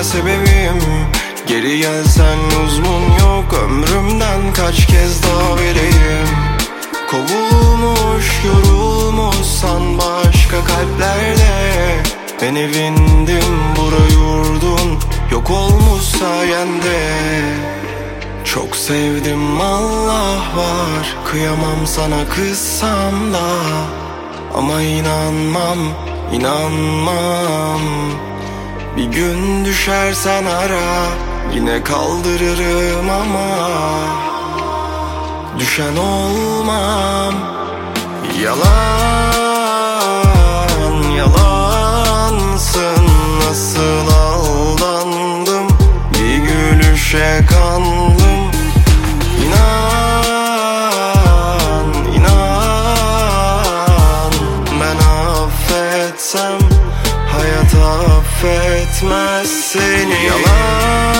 gitmeye sebebim. Geri gelsen lüzumun yok, ömrümden kaç kez daha vereyim. Kovulmuş, yorulmuşsan başka kalplerde, ben evindim, bura yurdun, yok olmuş sayende. Çok sevdim, Allah var, kıyamam sana kızsam da. Ama inanmam, inanmam. Bir gün düşersen ara, yine kaldırırım ama düşen olmam. Yalan, yalansın, nasıl aldandım, bir gülüşe kandım. İnan, inan, ben affetsem hayat affetmez seni. Yalan,